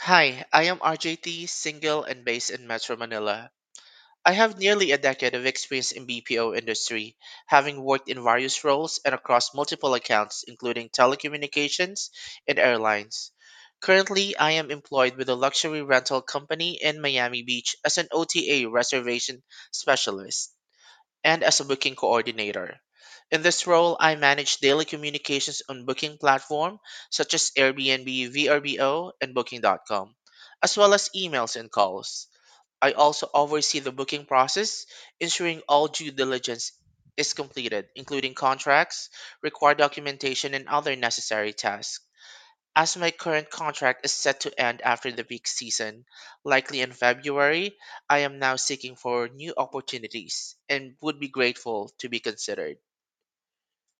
Hi, I am RJT, single and based in Metro Manila. I have nearly a decade of experience in BPO industry, having worked in various roles and across multiple accounts including telecommunications and airlines. Currently, I am employed with a luxury rental company in Miami Beach as an OTA reservation specialist and as a booking coordinator. In this role, I manage daily communications on booking platforms such as Airbnb, VRBO, and Booking.com, as well as emails and calls. I also oversee the booking process, ensuring all due diligence is completed, including contracts, required documentation, and other necessary tasks. As my current contract is set to end after the peak season, likely in February, I am now seeking for new opportunities and would be grateful to be considered.